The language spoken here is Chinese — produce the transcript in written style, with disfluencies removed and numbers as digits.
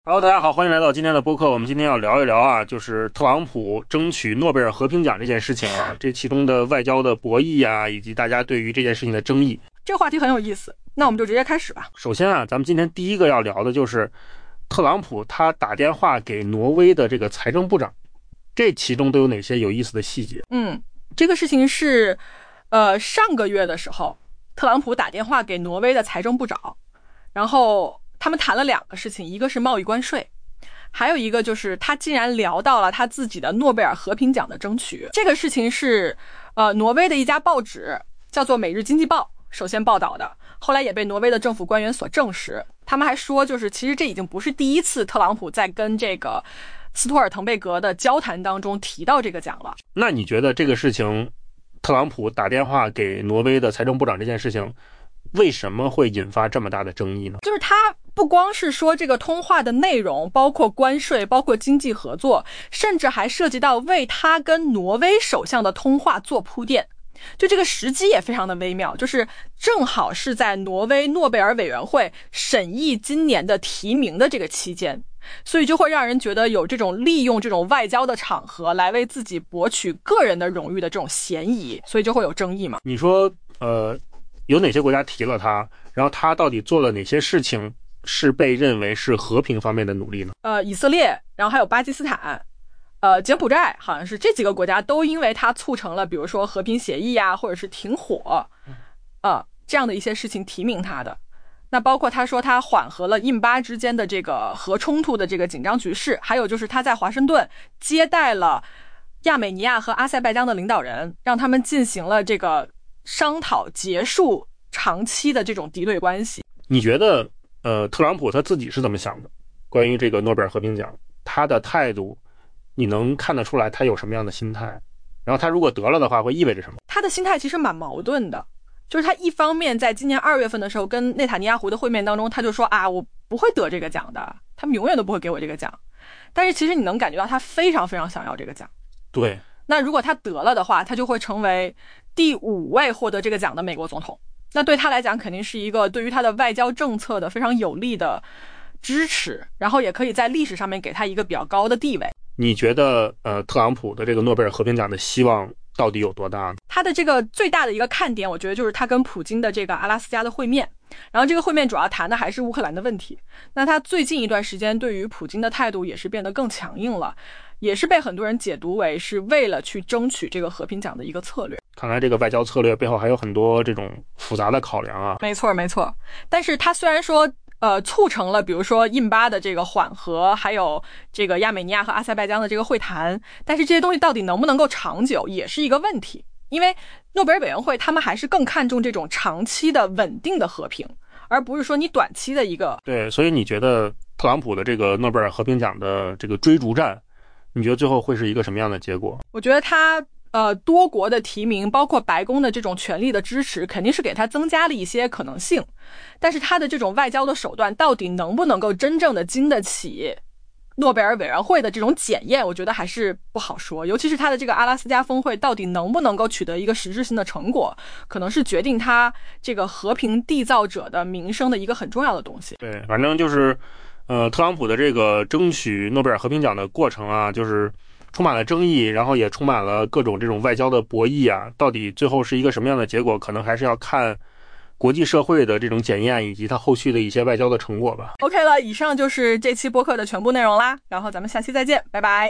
Hello， 大家好，欢迎来到今天的播客。我们今天要聊一聊啊，就是特朗普争取诺贝尔和平奖这件事情啊，这其中的外交的博弈啊，以及大家对于这件事情的争议。 这个话题很有意思，那我们就直接开始吧。 首先啊，咱们今天第一个要聊的就是特朗普他打电话给挪威的这个财政部长，这其中都有哪些有意思的细节？ 这个事情是上个月的时候，特朗普打电话给挪威的财政部长，然后他们谈了两个事情，一个是贸易关税，还有一个就是他竟然聊到了他自己的诺贝尔和平奖的争取。这个事情是挪威的一家报纸叫做《每日经济报》首先报道的，后来也被挪威的政府官员所证实。他们还说，就是其实这已经不是第一次特朗普在跟这个斯托尔滕贝格的交谈当中提到这个奖了。 那你觉得这个事情，特朗普打电话给挪威的财政部长这件事情，为什么会引发这么大的争议呢？ 就是他不光是说这个通话的内容，包括关税，包括经济合作，甚至还涉及到为他跟挪威首相的通话做铺垫。就这个时机也非常的微妙，就是正好是在挪威诺贝尔委员会审议今年的提名的这个期间，所以就会让人觉得有这种利用这种外交的场合来为自己博取个人的荣誉的这种嫌疑，所以就会有争议嘛。 你说有哪些国家提了他，然后他到底做了哪些事情是被认为是和平方面的努力呢？ 以色列，然后还有巴基斯坦，柬埔寨，好像是这几个国家都因为他促成了比如说和平协议啊，或者是停火这样的一些事情提名他的。那包括他说他缓和了印巴之间的这个核冲突的这个紧张局势，还有就是他在华盛顿接待了亚美尼亚和阿塞拜疆的领导人，让他们进行了这个商讨结束长期的这种敌对关系。 你觉得特朗普他自己是怎么想的？关于这个诺贝尔和平奖，他的态度你能看得出来他有什么样的心态？然后他如果得了的话会意味着什么？ 他的心态其实蛮矛盾的，就是他一方面在今年2月份的时候跟内塔尼亚胡的会面当中，他就说啊，我不会得这个奖的，他们永远都不会给我这个奖。但是其实你能感觉到他非常非常想要这个奖。 对， 那如果他得了的话，他就会成为第5位获得这个奖的美国总统。那对他来讲肯定是一个对于他的外交政策的非常有利的支持，然后也可以在历史上面给他一个比较高的地位。 你觉得特朗普的这个诺贝尔和平奖的希望到底有多大呢？ 他的这个最大的一个看点，我觉得就是他跟普京的这个阿拉斯加的会面，然后这个会面主要谈的还是乌克兰的问题。那他最近一段时间对于普京的态度也是变得更强硬了，也是被很多人解读为是为了去争取这个和平奖的一个策略。 看来这个外交策略背后还有很多这种复杂的考量啊。 没错没错，但是他虽然说促成了比如说印巴的这个缓和，还有这个亚美尼亚和阿塞拜疆的这个会谈，但是这些东西到底能不能够长久也是一个问题。因为诺贝尔委员会他们还是更看重这种长期的稳定的和平，而不是说你短期的一个。 对，所以你觉得特朗普的这个诺贝尔和平奖的这个追逐战，你觉得最后会是一个什么样的结果？ 我觉得他多国的提名，包括白宫的这种权力的支持，肯定是给他增加了一些可能性。但是他的这种外交的手段到底能不能够真正的经得起诺贝尔委员会的这种检验，我觉得还是不好说。尤其是他的这个阿拉斯加峰会到底能不能够取得一个实质性的成果，可能是决定他这个和平缔造者的名声的一个很重要的东西。 对，反正就是特朗普的这个争取诺贝尔和平奖的过程啊，就是充满了争议，然后也充满了各种这种外交的博弈啊，到底最后是一个什么样的结果，可能还是要看国际社会的这种检验以及它后续的一些外交的成果吧。 OK 了，以上就是这期播客的全部内容啦，然后咱们下期再见，拜拜。